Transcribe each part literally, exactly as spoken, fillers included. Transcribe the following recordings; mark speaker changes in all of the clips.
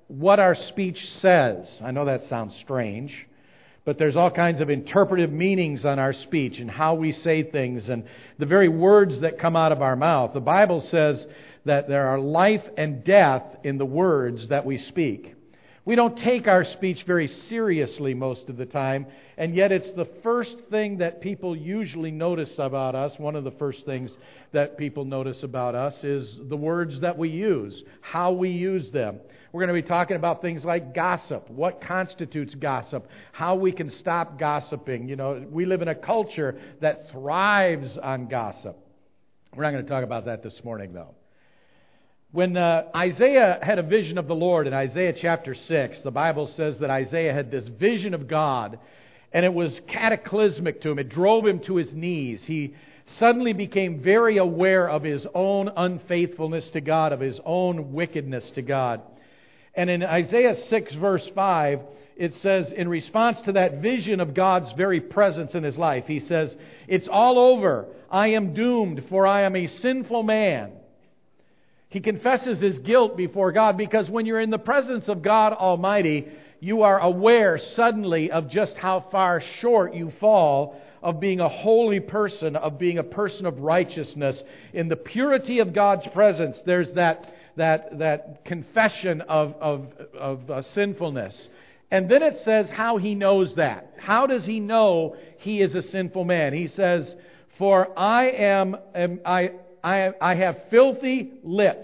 Speaker 1: what our speech says. I know that sounds strange, but there's all kinds of interpretive meanings on our speech and how we say things and the very words that come out of our mouth. The Bible says that there are life and death in the words that we speak. We don't take our speech very seriously most of the time, and yet it's the first thing that people usually notice about us. One of the first things that people notice about us is the words that we use, how we use them. We're going to be talking about things like gossip, what constitutes gossip, how we can stop gossiping. You know, we live in a culture that thrives on gossip. We're not going to talk about that this morning, though. When uh, Isaiah had a vision of the Lord in Isaiah chapter six, the Bible says that Isaiah had this vision of God, and it was cataclysmic to him. It drove him to his knees. He suddenly became very aware of his own unfaithfulness to God, of his own wickedness to God. And in Isaiah six verse five, it says, in response to that vision of God's very presence in his life, he says, "It's all over. I am doomed, for I am a sinful man." He confesses his guilt before God, because when you're in the presence of God Almighty, you are aware suddenly of just how far short you fall of being a holy person, of being a person of righteousness. In the purity of God's presence, there's that that that confession of of, of uh, sinfulness. And then it says how he knows that. How does he know he is a sinful man? He says, "For I am, am I." I, I have filthy lips,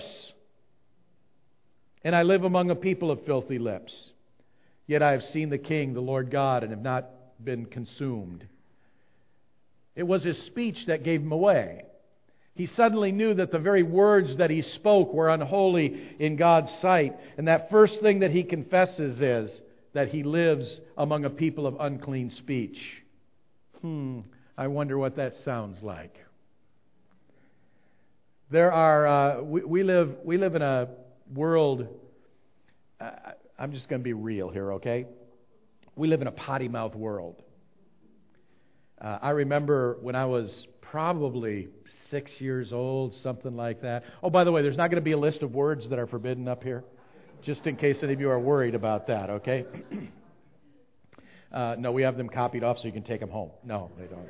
Speaker 1: and I live among a people of filthy lips. Yet I have seen the King, the Lord God, and have not been consumed." It was his speech that gave him away. He suddenly knew that the very words that he spoke were unholy in God's sight. And that first thing that he confesses is that he lives among a people of unclean speech. Hmm, I wonder what that sounds like. There are, uh, we, we live we live in a world, uh, I'm just going to be real here, okay? We live in a potty mouth world. Uh, I remember when I was probably six years old, something like that. Oh, by the way, there's not going to be a list of words that are forbidden up here, just in case any of you are worried about that, okay? uh, no, we have them copied off so you can take them home. No, they don't.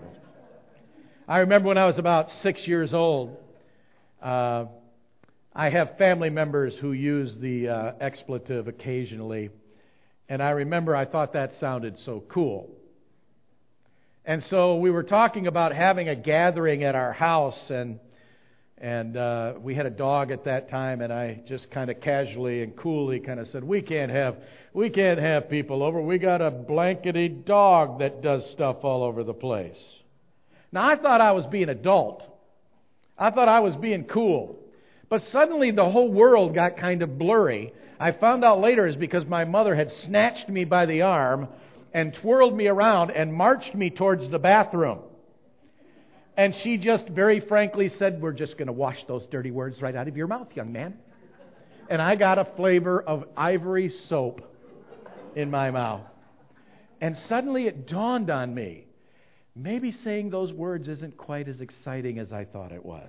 Speaker 1: I remember when I was about six years old, Uh, I have family members who use the uh, expletive occasionally, and I remember I thought that sounded so cool. And so we were talking about having a gathering at our house, and and uh, we had a dog at that time, and I just kind of casually and coolly kind of said, "We can't have we can't have people over. We got a blankety dog that does stuff all over the place." Now I thought I was being adult. I thought I was being cool. But suddenly the whole world got kind of blurry. I found out later is because my mother had snatched me by the arm and twirled me around and marched me towards the bathroom. And she just very frankly said, "We're just going to wash those dirty words right out of your mouth, young man." And I got a flavor of ivory soap in my mouth. And suddenly it dawned on me, maybe saying those words isn't quite as exciting as I thought it was.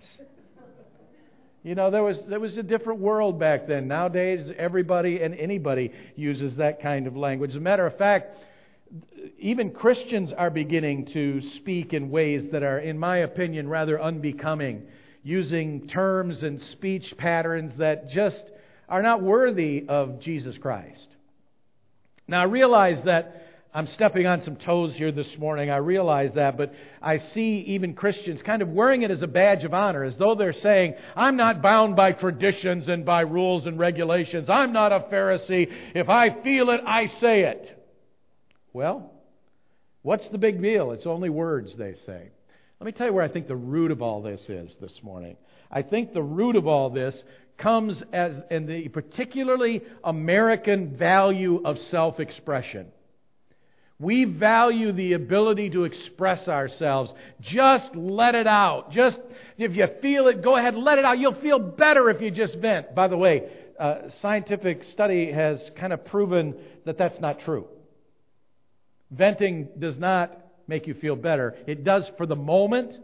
Speaker 1: You know, there was there was a different world back then. Nowadays, everybody and anybody uses that kind of language. As a matter of fact, even Christians are beginning to speak in ways that are, in my opinion, rather unbecoming, using terms and speech patterns that just are not worthy of Jesus Christ. Now, I realize that I'm stepping on some toes here this morning. I realize that, but I see even Christians kind of wearing it as a badge of honor, as though they're saying, "I'm not bound by traditions and by rules and regulations. I'm not a Pharisee. If I feel it, I say it." Well, what's the big deal? It's only words, they say. Let me tell you where I think the root of all this is this morning. I think the root of all this comes as in the particularly American value of self-expression. We value the ability to express ourselves. Just let it out. Just, if you feel it, go ahead, let it out. You'll feel better if you just vent. By the way, uh, scientific study has kind of proven that that's not true. Venting does not make you feel better. It does for the moment,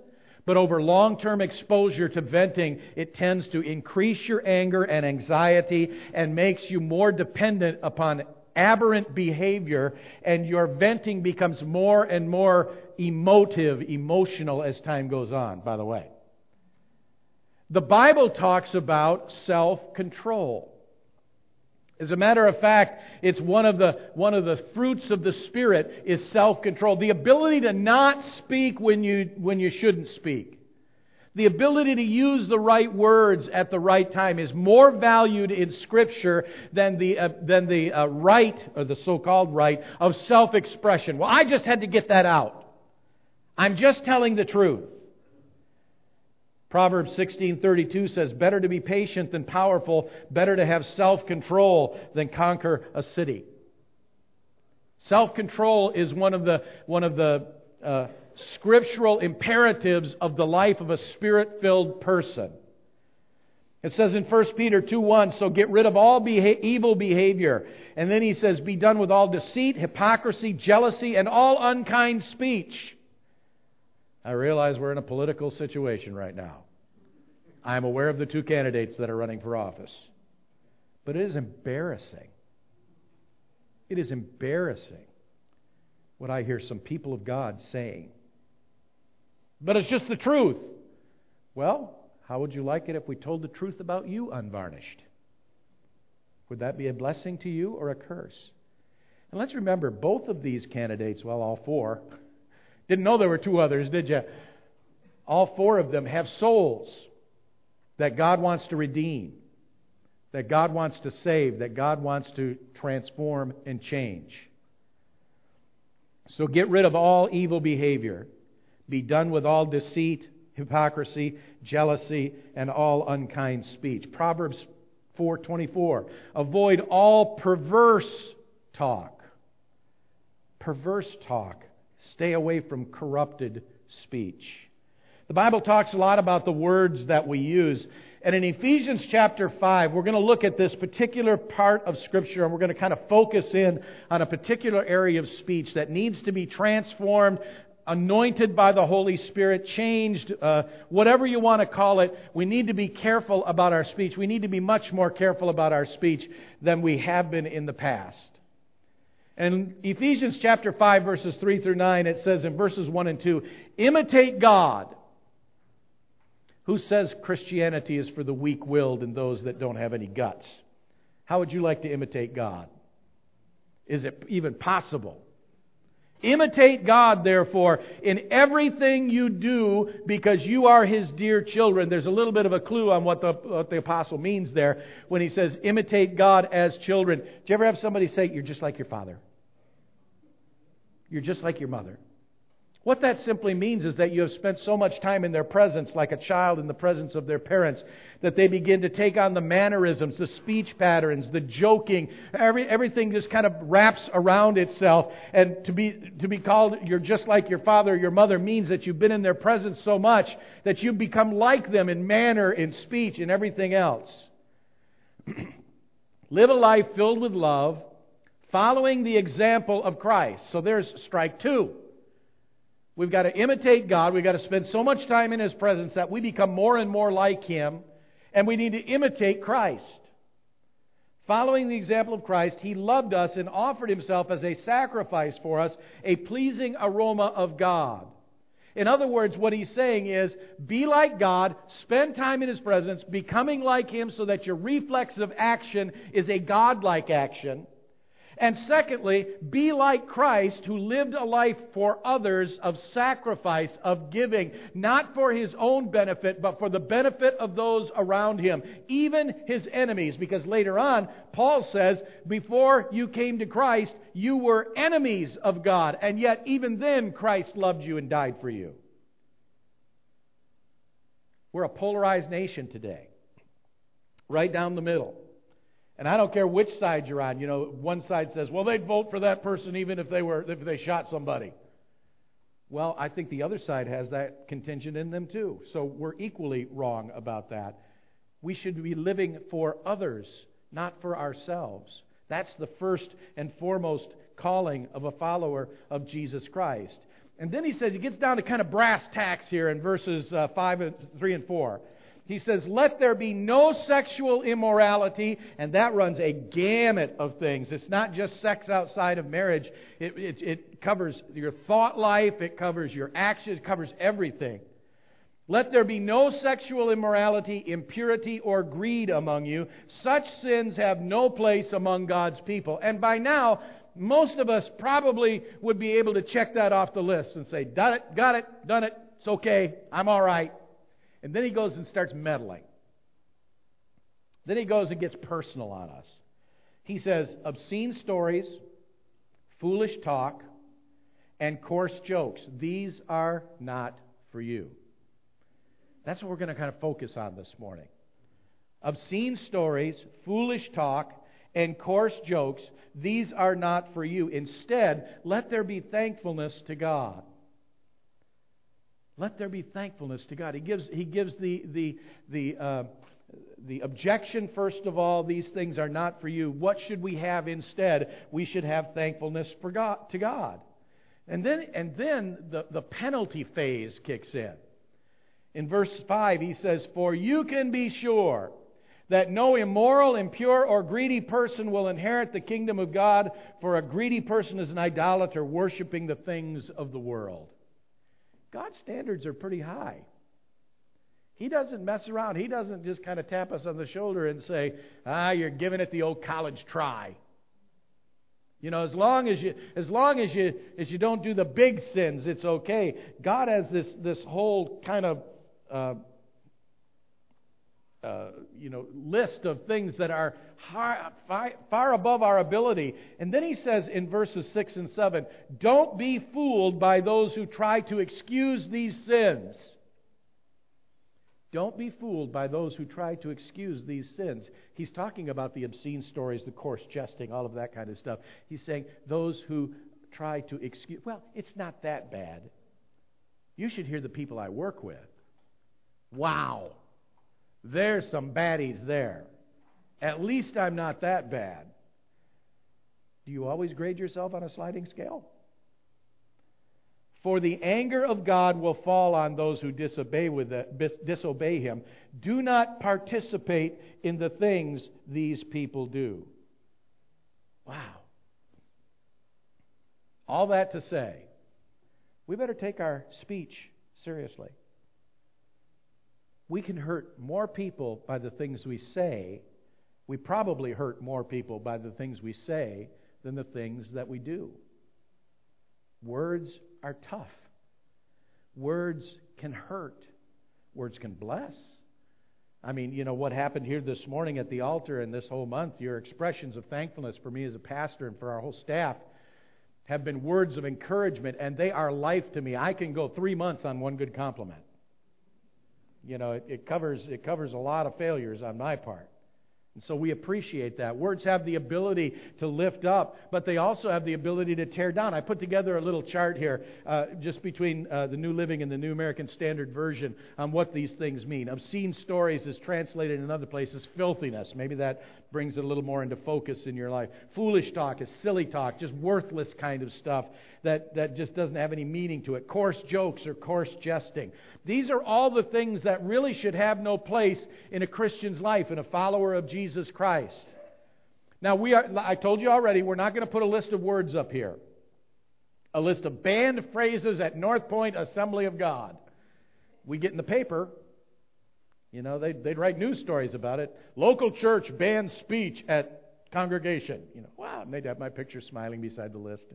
Speaker 1: But over long-term exposure to venting, it tends to increase your anger and anxiety and makes you more dependent upon aberrant behavior, and your venting becomes more and more emotive, emotional as time goes on, by the way. The Bible talks about self-control. As a matter of fact, it's one of the one of the fruits of the Spirit is self-control. The ability to not speak when you when you shouldn't speak. The ability to use the right words at the right time is more valued in Scripture than the uh, than the uh, right, or the so-called right, of self-expression. Well, I just had to get that out. I'm just telling the truth. Proverbs sixteen thirty-two says, "Better to be patient than powerful, better to have self-control than conquer a city." Self-control is one of the one of the uh, scriptural imperatives of the life of a Spirit-filled person. It says in First Peter two one, "So get rid of all beha- evil behavior." And then he says, "Be done with all deceit, hypocrisy, jealousy, and all unkind speech." I realize we're in a political situation right now. I am aware of the two candidates that are running for office. But it is embarrassing. It is embarrassing what I hear some people of God saying. But it's just the truth. Well, how would you like it if we told the truth about you unvarnished? Would that be a blessing to you or a curse? And let's remember, both of these candidates, well, all four, didn't know there were two others, did you? All four of them have souls that God wants to redeem, that God wants to save, that God wants to transform and change. So get rid of all evil behavior. Be done with all deceit, hypocrisy, jealousy, and all unkind speech. Proverbs four twenty-four. Avoid all perverse talk. Perverse talk. Stay away from corrupted speech. The Bible talks a lot about the words that we use. And in Ephesians chapter five, we're going to look at this particular part of Scripture, and we're going to kind of focus in on a particular area of speech that needs to be transformed, anointed by the Holy Spirit, changed, uh, whatever you want to call it. We need to be careful about our speech. We need to be much more careful about our speech than we have been in the past. And in Ephesians chapter five, verses three through nine, it says in verses one and two, "Imitate God." Who says Christianity is for the weak-willed and those that don't have any guts? How would you like to imitate God? Is it even possible? Imitate God, therefore, in everything you do, because you are His dear children. There's a little bit of a clue on what the, what the apostle means there when he says, imitate God as children. Do you ever have somebody say, "You're just like your father"? You're just like your mother. What that simply means is that you have spent so much time in their presence, like a child in the presence of their parents, that they begin to take on the mannerisms, the speech patterns, the joking. Every, everything just kind of wraps around itself. And to be to be called, "You're just like your father or your mother," means that you've been in their presence so much that you've become like them in manner, in speech, and everything else. Live a life filled with love, following the example of Christ. So there's strike two. We've got to imitate God. We've got to spend so much time in His presence that we become more and more like Him. And we need to imitate Christ. Following the example of Christ, He loved us and offered Himself as a sacrifice for us, a pleasing aroma of God. In other words, what He's saying is, be like God, spend time in His presence, becoming like Him so that your reflexive action is a God-like action. And secondly, be like Christ, who lived a life for others of sacrifice, of giving, not for His own benefit, but for the benefit of those around Him, even His enemies. Because later on, Paul says, before you came to Christ, you were enemies of God, and yet even then Christ loved you and died for you. We're a polarized nation today, right down the middle. And I don't care which side you're on. You know, one side says, well, they'd vote for that person even if they were if they shot somebody. Well, I think the other side has that contingent in them too. So we're equally wrong about that. We should be living for others, not for ourselves. That's the first and foremost calling of a follower of Jesus Christ. And then he says, he gets down to kind of brass tacks here in verses uh, five, and, three and four. He says, let there be no sexual immorality, and that runs a gamut of things. It's not just sex outside of marriage. It, it, it covers your thought life, it covers your actions, it covers everything. Let there be no sexual immorality, impurity, or greed among you. Such sins have no place among God's people. And by now, most of us probably would be able to check that off the list and say, done it, got it, done it, it's okay, I'm all right. And then he goes and starts meddling. Then he goes and gets personal on us. He says, obscene stories, foolish talk, and coarse jokes. These are not for you. That's what we're going to kind of focus on this morning. Obscene stories, foolish talk, and coarse jokes. These are not for you. Instead, let there be thankfulness to God. Let there be thankfulness to God. He gives he gives the the the uh, the objection first of all. These things are not for you. What should we have instead? We should have thankfulness for God, to God. And then and then the, the penalty phase kicks in. In verse five, he says, "For you can be sure that no immoral, impure, or greedy person will inherit the kingdom of God. For a greedy person is an idolater, worshiping the things of the world." God's standards are pretty high. He doesn't mess around. He doesn't just kind of tap us on the shoulder and say, ah, you're giving it the old college try. You know, as long as you as long as you as you don't do the big sins, it's okay. God has this this whole kind of uh, uh, you know list of things that are high, far, far above our ability. And then he says in verses six and seven, don't be fooled by those who try to excuse these sins. Don't be fooled by those who try to excuse these sins. He's talking about the obscene stories, the coarse jesting, all of that kind of stuff. He's saying those who try to excuse, well, it's not that bad. You should hear the people I work with. Wow. There's some baddies there. At least I'm not that bad. Do you always grade yourself on a sliding scale? For the anger of God will fall on those who disobey with it, disobey Him. Do not participate in the things these people do. Wow. All that to say, we better take our speech seriously. We can hurt more people by the things we say. We probably hurt more people by the things we say than the things that we do. Words are tough. Words can hurt. Words can bless. I mean, you know, what happened here this morning at the altar and this whole month, your expressions of thankfulness for me as a pastor and for our whole staff have been words of encouragement, and they are life to me. I can go three months on one good compliment. You know, it, it covers it covers a lot of failures on my part. And so we appreciate that. Words have the ability to lift up, but they also have the ability to tear down. I put together a little chart here uh, just between uh, the New Living and the New American Standard Version on what these things mean. Obscene stories is translated in other places filthiness. Maybe that brings it a little more into focus in your life. Foolish talk is silly talk, just worthless kind of stuff that, that just doesn't have any meaning to it. Coarse jokes or coarse jesting. These are all the things that really should have no place in a Christian's life, in a follower of Jesus Christ. Now, we are, I told you already, we're not going to put a list of words up here. A list of banned phrases at North Point Assembly of God. We get in the paper, you know, they'd, they'd write news stories about it. Local church bans speech at congregation. You know, wow, and they'd have my picture smiling beside the list.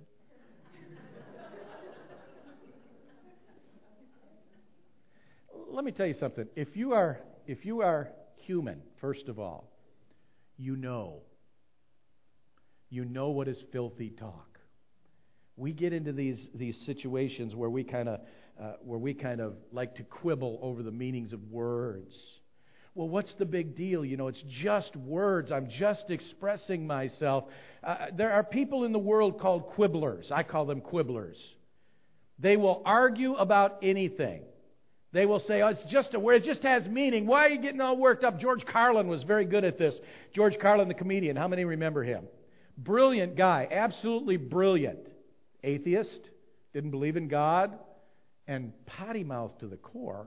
Speaker 1: Let me tell you something. If you are if you are human, first of all, you know. You know what is filthy talk. We get into these these situations where we kind of uh, where we kind of like to quibble over the meanings of words. Well, what's the big deal? You know, it's just words. I'm just expressing myself. Uh, there are people in the world called quibblers. I call them quibblers. They will argue about anything. They will say, oh, it's just a word. It just has meaning. Why are you getting all worked up? George Carlin was very good at this. George Carlin, the comedian. How many remember him? Brilliant guy. Absolutely brilliant. Atheist. didn't believe in God, and potty mouth to the core.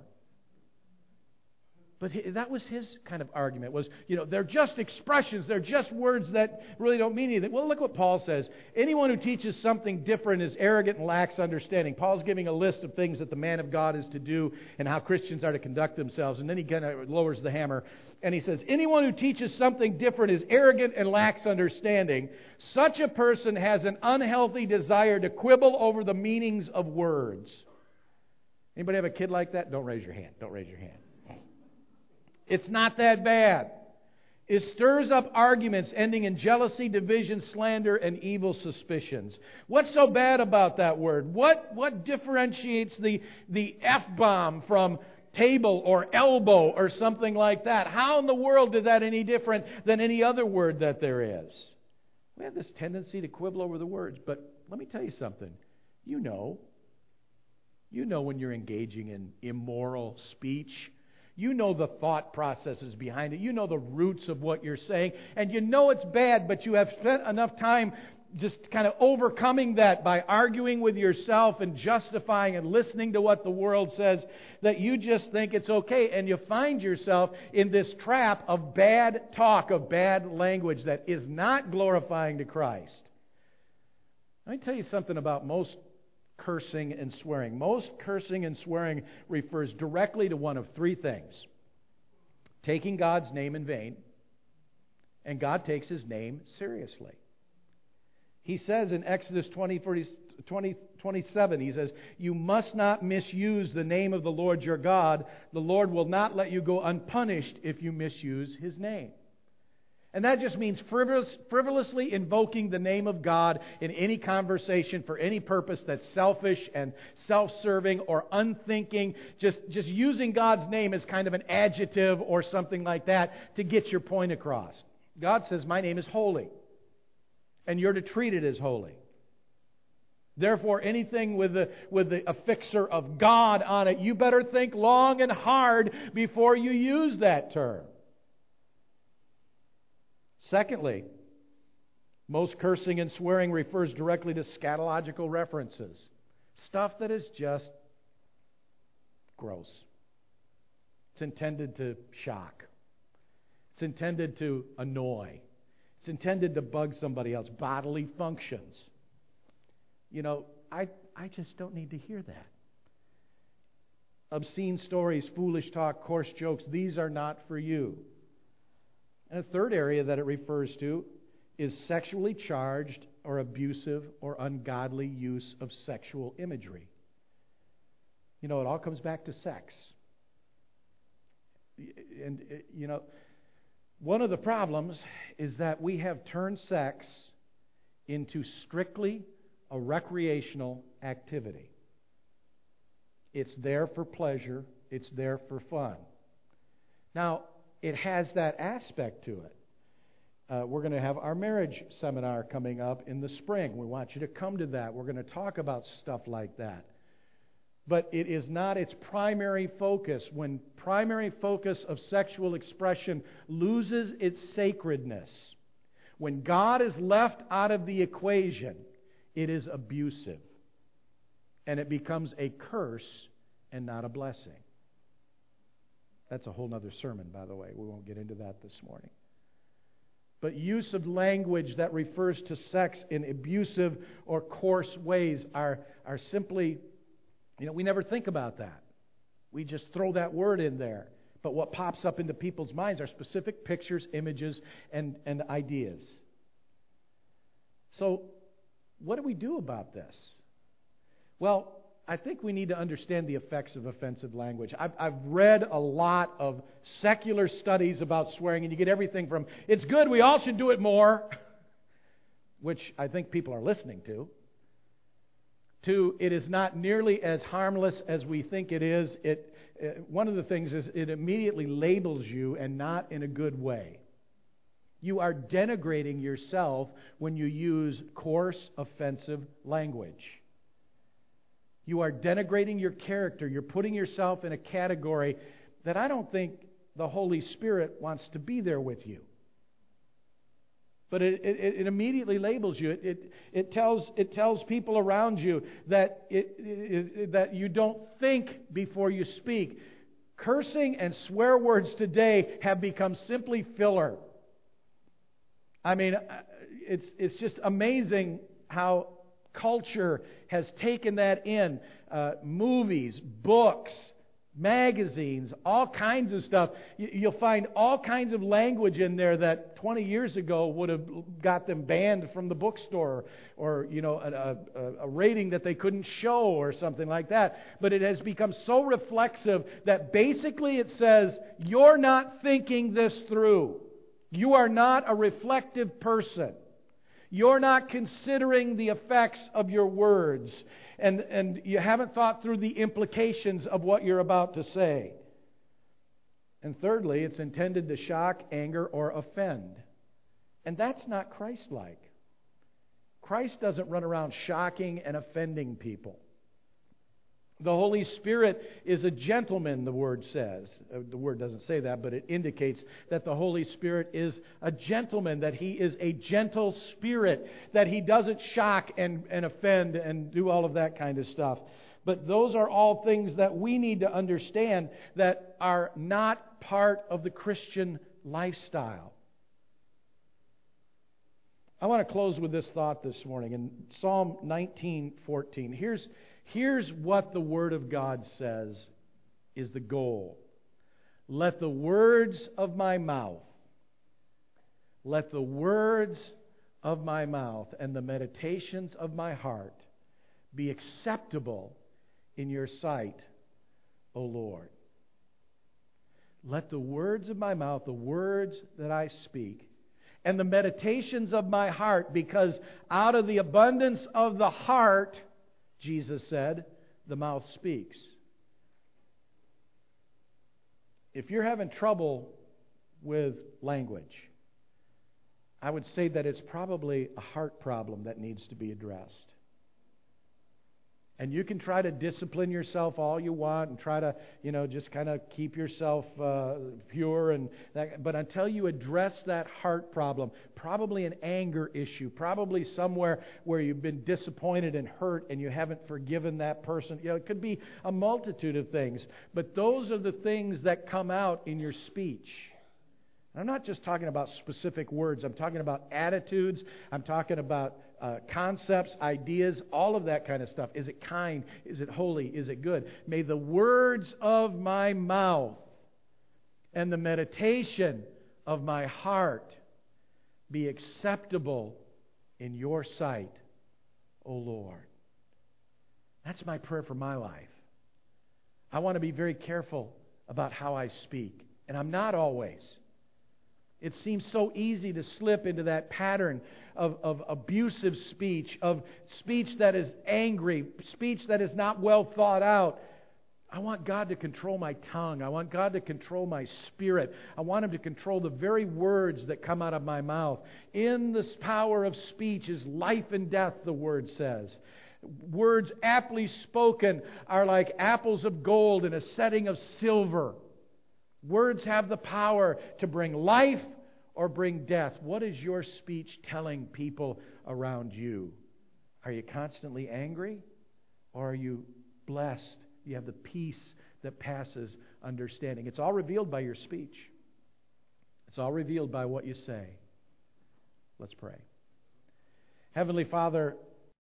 Speaker 1: But he, that was his kind of argument, was, you know, they're just expressions, they're just words that really don't mean anything. Well, look what Paul says. Anyone who teaches something different is arrogant and lacks understanding. Paul's giving a list of things that the man of God is to do and how Christians are to conduct themselves. And then he kind of lowers the hammer and he says, anyone who teaches something different is arrogant and lacks understanding. Such a person has an unhealthy desire to quibble over the meanings of words. Anybody have a kid like that? Don't raise your hand. Don't raise your hand. It's not that bad. It stirs up arguments ending in jealousy, division, slander, and evil suspicions. What's so bad about that word? What, what differentiates the, the F-bomb from table or elbow or something like that? How in the world is that any different than any other word that there is? We have this tendency to quibble over the words, but let me tell you something. You know. You know when you're engaging in immoral speech. You know the thought processes behind it. You know the roots of what you're saying. And you know it's bad, but you have spent enough time just kind of overcoming that by arguing with yourself and justifying and listening to what the world says that you just think it's okay. And you find yourself in this trap of bad talk, of bad language that is not glorifying to Christ. Let me tell you something about most cursing and swearing. Most cursing and swearing refers directly to one of three things. Taking God's name in vain, and God takes His name seriously. He says in Exodus twenty, twenty, twenty-seven, He says, you must not misuse the name of the Lord your God. The Lord will not let you go unpunished if you misuse His name. And that just means frivolous, frivolously invoking the name of God in any conversation for any purpose that's selfish and self-serving or unthinking. Just, just using God's name as kind of an adjective or something like that to get your point across. God says, my name is holy. And you're to treat it as holy. Therefore, anything with the, with the affixer of God on it, you better think long and hard before you use that term. Secondly, most cursing and swearing refers directly to scatological references. Stuff that is just gross. It's intended to shock. It's intended to annoy. It's intended to bug somebody else. Bodily functions. You know, I, I just don't need to hear that. Obscene stories, foolish talk, coarse jokes, these are not for you. And a third area that it refers to is sexually charged or abusive or ungodly use of sexual imagery. You know, it all comes back to sex. And, you know, one of the problems is that we have turned sex into strictly a recreational activity. It's there for pleasure. It's there for fun. Now, it has that aspect to it. Uh, we're going to have our marriage seminar coming up in the spring. We want you to come to that. We're going to talk about stuff like that. But it is not its primary focus. When primary focus of sexual expression loses its sacredness, when God is left out of the equation, it is abusive. And it becomes a curse and not a blessing. That's a whole other sermon, by the way. We won't get into that this morning. But use of language that refers to sex in abusive or coarse ways are, are simply, you know, we never think about that. We just throw that word in there. But what pops up into people's minds are specific pictures, images, and, and ideas. So, what do we do about this? Well, I think we need to understand the effects of offensive language. I've, I've read a lot of secular studies about swearing, and you get everything from, it's good, we all should do it more, which I think people are listening to, to it is not nearly as harmless as we think it is. It, uh, one of the things is it immediately labels you, and not in a good way. You are denigrating yourself when you use coarse, offensive language. You are denigrating your character. You're putting yourself in a category that I don't think the Holy Spirit wants to be there with you. But it, it, it immediately labels you. It, it, it, tells, it tells people around you that, it, it, that you don't think before you speak. Cursing and swear words today have become simply filler. I mean, it's, it's just amazing how culture has taken that in. Uh, movies, books, magazines, all kinds of stuff. You'll find all kinds of language in there that twenty years ago would have got them banned from the bookstore, or you know, a, a, a rating that they couldn't show or something like that. But it has become so reflexive that basically it says, you're not thinking this through. You are not a reflective person. You're not considering the effects of your words. And, and you haven't thought through the implications of what you're about to say. And thirdly, it's intended to shock, anger, or offend. And that's not Christ-like. Christ doesn't run around shocking and offending people. The Holy Spirit is a gentleman, the Word says. The Word doesn't say that, but it indicates that the Holy Spirit is a gentleman, that He is a gentle Spirit, that He doesn't shock and, and offend and do all of that kind of stuff. But those are all things that we need to understand that are not part of the Christian lifestyle. I want to close with this thought this morning in Psalm nineteen fourteen. Here's Here's what the Word of God says is the goal. Let the words of my mouth, let the words of my mouth and the meditations of my heart be acceptable in your sight, O Lord. Let the words of my mouth, the words that I speak, and the meditations of my heart, because out of the abundance of the heart, Jesus said, the mouth speaks. If you're having trouble with language, I would say that it's probably a heart problem that needs to be addressed. And you can try to discipline yourself all you want and try to, you know, just kind of keep yourself uh, pure. And that, but until you address that heart problem, probably an anger issue, probably somewhere where you've been disappointed and hurt and you haven't forgiven that person. You know, it could be a multitude of things. But those are the things that come out in your speech. I'm not just talking about specific words. I'm talking about attitudes. I'm talking about uh, concepts, ideas, all of that kind of stuff. Is it kind? Is it holy? Is it good? May the words of my mouth and the meditation of my heart be acceptable in your sight, O Lord. That's my prayer for my life. I want to be very careful about how I speak. And I'm not always. It seems so easy to slip into that pattern of, of abusive speech, of speech that is angry, speech that is not well thought out. I want God to control my tongue. I want God to control my spirit. I want Him to control the very words that come out of my mouth. In this power of speech is life and death, the Word says. Words aptly spoken are like apples of gold in a setting of silver. Words have the power to bring life or bring death. What is your speech telling people around you? Are you constantly angry? Or are you blessed? You have the peace that passes understanding. It's all revealed by your speech. It's all revealed by what you say. Let's pray. Heavenly Father,